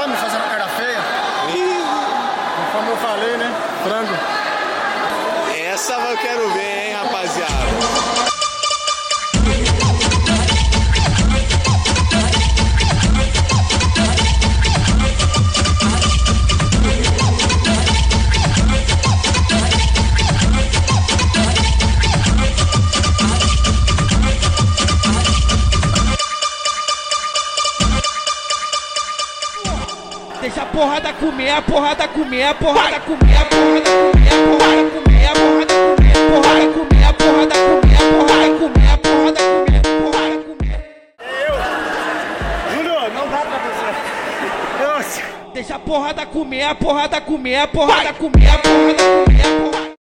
fome, fazendo cara feia. Como eu falei, né? Frango. Essa eu quero ver, hein, rapaziada. Deixa a porrada comer, a porrada comer, a porrada comer, a porrada comer, a porrada comer, a porrada comer, a porrada comer, a porrada comer, a porrada comer, a porrada comer, a porrada comer. Júnior, não dá pra você. Deixa a porrada comer, a porrada comer, a porrada comer, a porrada comer, a porrada